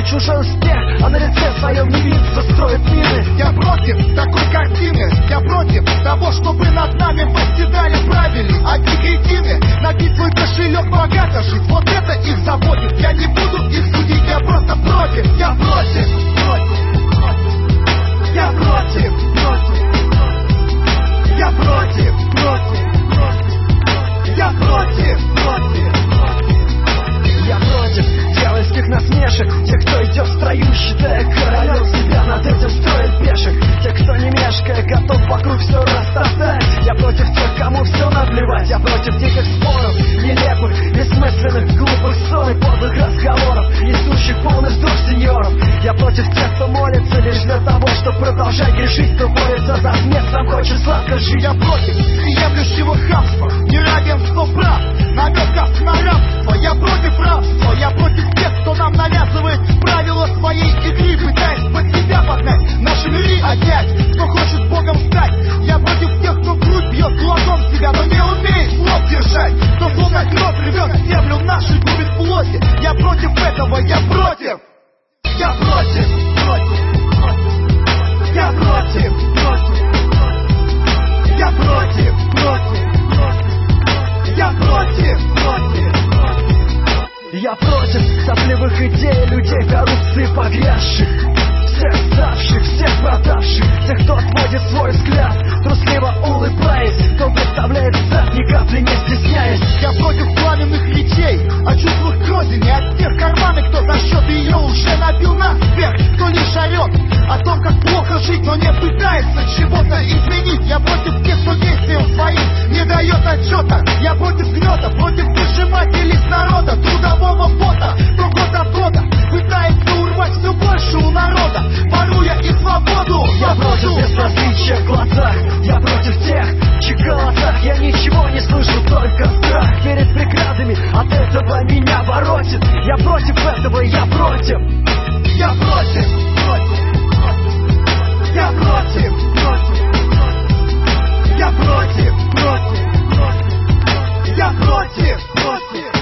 чужой успех, а на лице своем не видится, строит мины. Я против такой картины, я против того, чтобы над нами восседали правили одни кретины. Набить свой кошелек, богато жить, вот это их заботит. Я не буду их судить, я просто против. Я против, я против, я против, я против, я против дьявольских насмешек, тех, кто идет в строю, считая королем, себя над этим строит пешек. Те, кто не мешкая, готов вокруг все растоптать. Я против тех, кому все наплевать. Я против диких споров, нелепых, бессмысленных, глупых ссор и подлых разговоров, несущих полный вздох сеньоров. Я против тех, кто молится лишь для того, чтобы продолжать грешить, кто борется за смерть, сам хочет сладко жить. Я против приемлющего хамства, неравенства прав, намеков на рабство. Я против рабства, я против тех, кто нам навязывает правила своей игры, пытаясь под себя погнать наши миры опять. Кто хочет Богом стать, я против тех, кто в грудь бьет кулаком себя, но не умеет слов держать, кто словно кровь рвет землю нашу, губит плоти. Я против этого, я против, я против, я против, я против, я против, я против сопливых идей, людей в коррупции погрязших, всех ставших, всех продавших, тех, кто отводит свой взгляд, трусливо улыбаясь, кто представляет зад, ни капли не стесняясь. Я против пламенных речей о чувствах к родине, от тех карманы, кто за счет ее уже набил нас вверх, кто лишь орет о том, как плохо жить, но не пытается чего-то изменить. Я против тех, кто действием своим не дает отчета. Я против гнета, против прижимателей с народа, трудового пота, кто год от года пытается урвать все больше у народа, воруя и свободу. Я против безразличия в глазах, я против тех, в чьих голосах я ничего не слышу, только страх перед преградами, от этого меня воротит. Я против этого, я против, я против, я против, я против, я против,